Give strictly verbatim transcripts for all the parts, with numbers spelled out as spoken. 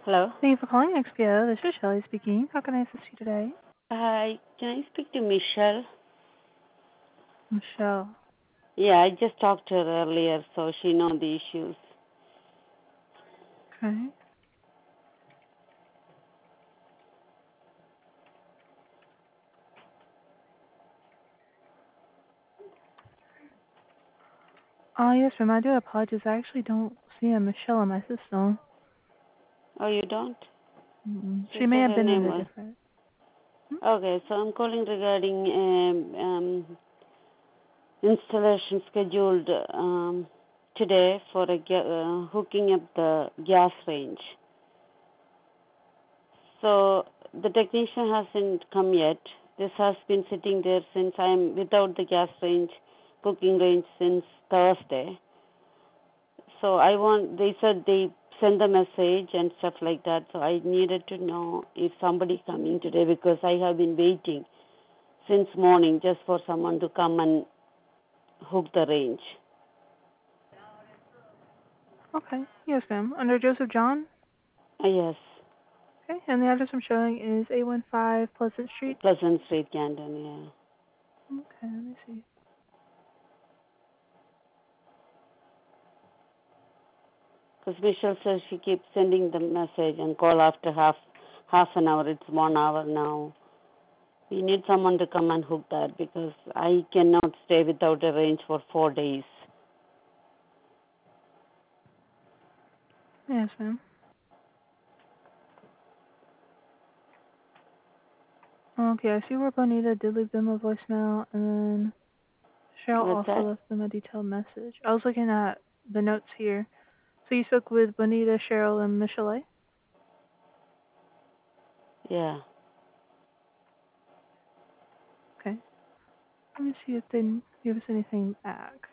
Hello. Thank you for calling X P O. This is Shelley speaking. How can I assist you today? Hi. Can I speak to Michelle? Michelle. Yeah, I just talked to her earlier, so she know the issues. Okay. Oh, yes, ma'am. I do apologize. I actually don't see a Michelle in my system. Oh, you don't? Mm-mm. She She may said have her been in name a was. different. Hmm? Okay, so I'm calling regarding um, um, installation scheduled um, today for a ga- uh, hooking up the gas range. So the technician hasn't come yet. This has been sitting there since I'm without the gas range, cooking range since Thursday. So I want, they said they send a message and stuff like that. So I needed to know if somebody coming today because I have been waiting since morning just for someone to come and hook the range. Okay. Yes, ma'am. Under Joseph John? Uh, yes, Okay. And the address I'm showing is eight one five Pleasant Street. Pleasant Street, Canton, yeah. Okay, let me see. Because Michelle says she keeps sending the message and call after half half an hour. It's one hour now. We need someone to come and hook that because I cannot stay without a range for four days. Yes, ma'am. Okay, I see where Bonita did leave them a voicemail, and then Cheryl What's also that? left them a detailed message. I was looking at the notes here. So you spoke with Bonita, Cheryl, and Michelle? Yeah. Okay. Let me see if they give us anything back.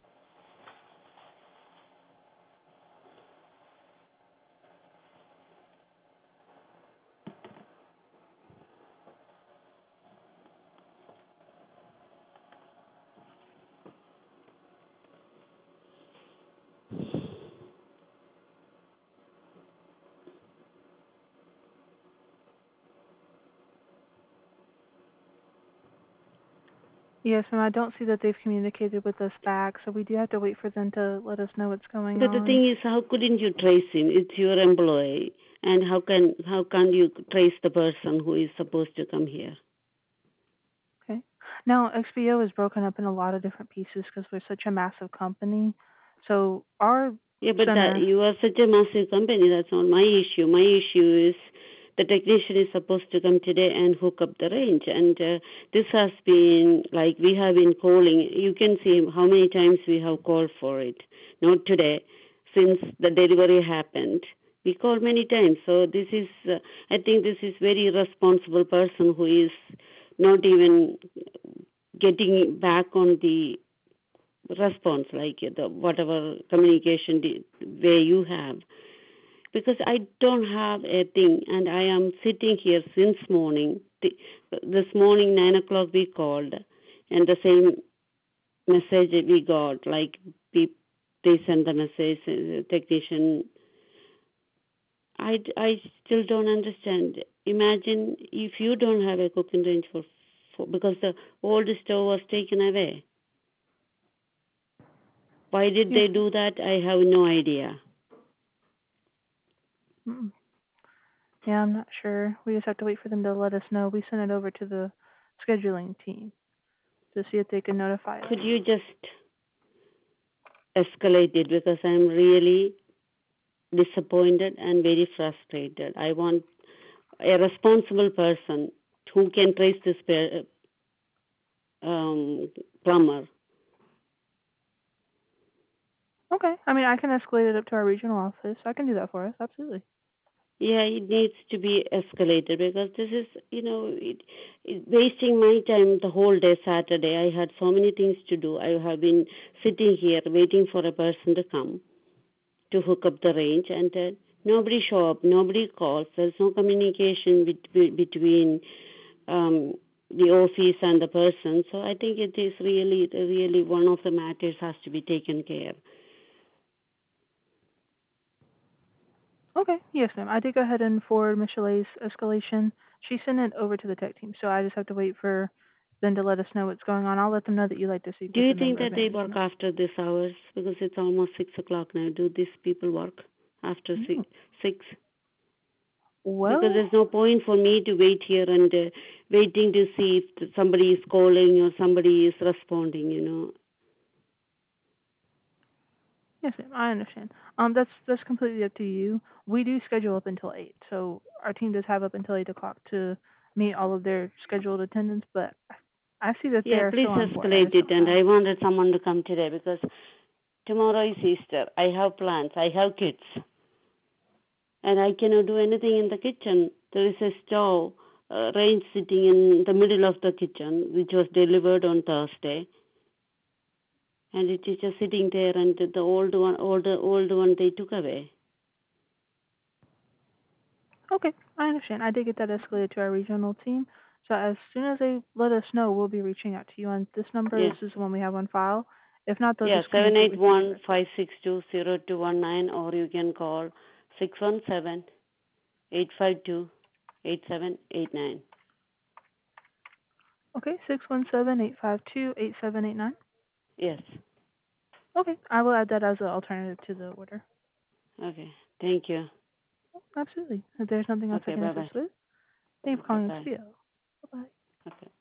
Yes, and I don't see that they've communicated with us back, so we do have to wait for them to let us know what's going But the on. thing is, how couldn't you trace him? It's your employee, and how can how can you trace the person who is supposed to come here? Okay. Now, X B O is broken up in a lot of different pieces because we're such a massive company. So our Yeah, but that center, you are such a massive company. That's not my issue. My issue is the technician is supposed to come today and hook up the range, and uh, this has been like we have been calling. You can see how many times we have called for it. Not today, since the delivery happened. We called many times. So this is, uh, I think, this is very irresponsible person who is not even getting back on the response, like the whatever communication the way you have, because I don't have a thing, and I am sitting here since morning. The, this morning nine o'clock we called, and the same message we got, like we, they sent the message, uh, technician. I, I still don't understand. Imagine if you don't have a cooking range for, for because the old stove was taken away. Why did yes, they do that? I have no idea. mm, yeah, I'm not sure. We just have to wait for them to let us know. We sent it over to the scheduling team to see if they can notify Could us. you just escalate it because I'm really disappointed and very frustrated. I want a responsible person who can trace this per, um, plumber. Okay. I mean, I can escalate it up to our regional office. I can do that for us. Absolutely. Yeah, it needs to be escalated because this is, you know, it, it wasting my time the whole day Saturday. I had so many things to do. I have been sitting here waiting for a person to come to hook up the range, and uh, nobody show up, nobody calls. There's no communication bet- between um, the office and the person. So I think it is really, really one of the matters has to be taken care. Okay, yes, ma'am. I did go ahead and forward Miss Shalea's escalation. She sent it over to the tech team, so I just have to wait for them to let us know what's going on. I'll let them know that you'd like to speak Do with you a think member of that they work management. after these hours? Because it's almost six o'clock now. Do these people work after six? Mm. six? Because Well, there's no point for me to wait here and uh, waiting to see if somebody is calling or somebody is responding, you know. yes, ma'am. I understand. Um, that's that's completely up to you. We do schedule up until eight, so our team does have up until eight o'clock to meet all of their scheduled attendance. But I see that they Yeah, are please still on board. I escalate just it. don't And have. I wanted someone to come today because tomorrow is Easter. I have plans. I have kids. And I cannot do anything in the kitchen. There is a stove uh, range sitting in the middle of the kitchen, which was delivered on Thursday. And it is just sitting there, and the old one, old, old one, they took away. Okay, I understand. I did get that escalated to our regional team. So as soon as they let us know, we'll be reaching out to you on this number. Yeah. This is the one we have on file. If not, they'll Yeah, just seven communicate eight with you one directly. five six two zero two one nine, or you can call six one seven eight five two eight seven eight nine. Okay, six one seven eight five two eight seven eight nine. Yes. Okay, I will add that as an alternative to the order. Okay. Thank you. Absolutely. If there's nothing else I Okay, can bye-bye. assist with, thank you for calling Bye-bye. Expedia. Bye-bye. Okay.